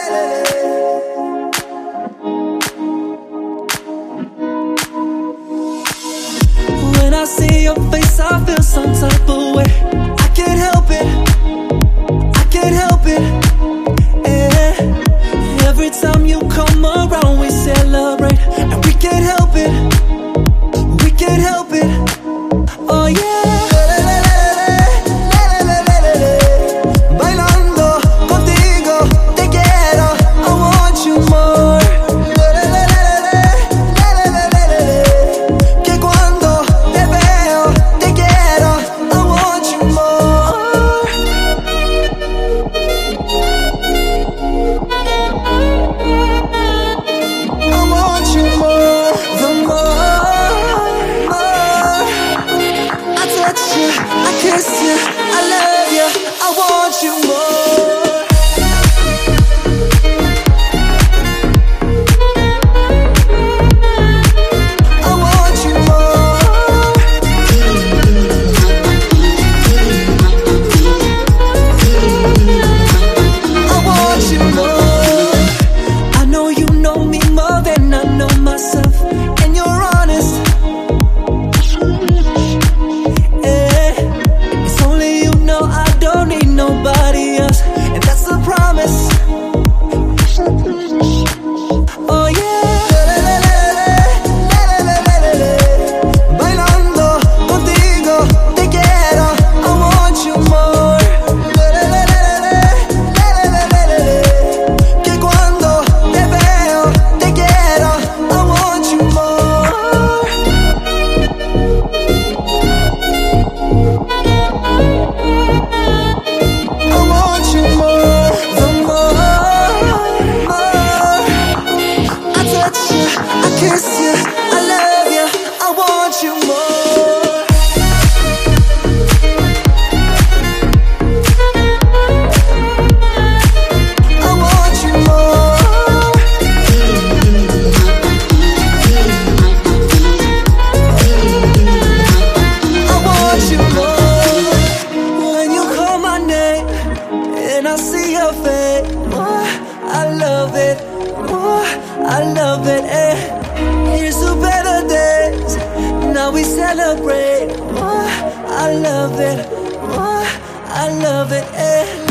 When I see your face, I feel some type of way. I can't help it, I can't help it. Yeah. Every time you come around, we celebrate, and we can't help it, we can't help it. Oh yeah. I love it, eh. Here's to better days. Now we celebrate. I love it, I love it, eh.